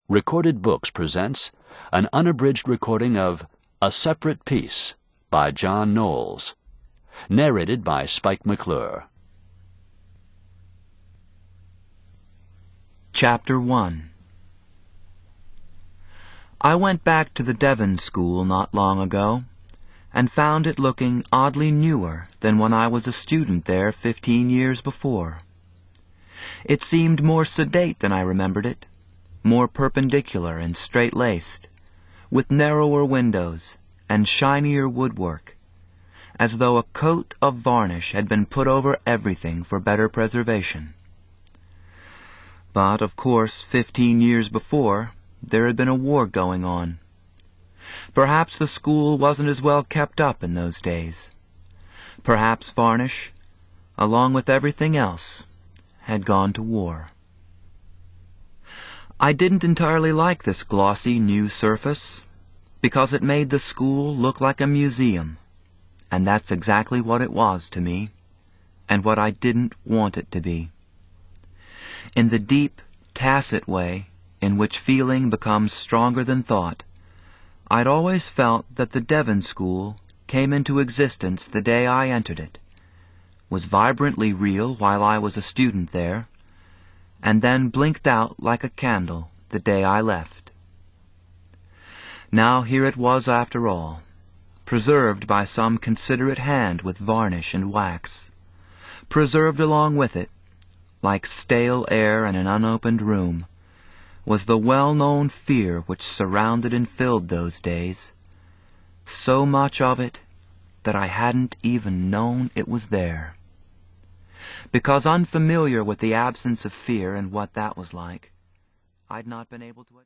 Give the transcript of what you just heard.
Recorded Books presents an unabridged recording of A Separate Peace by John Knowles, narrated by Spike McClure. Chapter 1. I went back to the Devon School not long ago, and found it looking oddly newer than when I was a student there 15 years before. It seemed more sedate than I remembered it, more perpendicular and straight-laced, with narrower windows and shinier woodwork, as though a coat of varnish had been put over everything for better preservation. But, of course, 15 years before, there had been a war going on. Perhaps the school wasn't as well kept up in those days. Perhaps Varnish, along with everything else, had gone to war. I didn't entirely like this glossy new surface, because it made the school look like a museum, and that's exactly what it was to me, and what I didn't want it to be. In the deep, tacit way in which feeling becomes stronger than thought, I'd always felt that the Devon School came into existence the day I entered it, was vibrantly real while I was a student there, and then blinked out like a candle the day I left. Now here it was after all, preserved by some considerate hand with varnish and wax, preserved along with it, like stale air in an unopened room, was the well-known fear which surrounded and filled those days, so much of it that I hadn't even known it was there. Because unfamiliar with the absence of fear and what that was like, I'd not been able to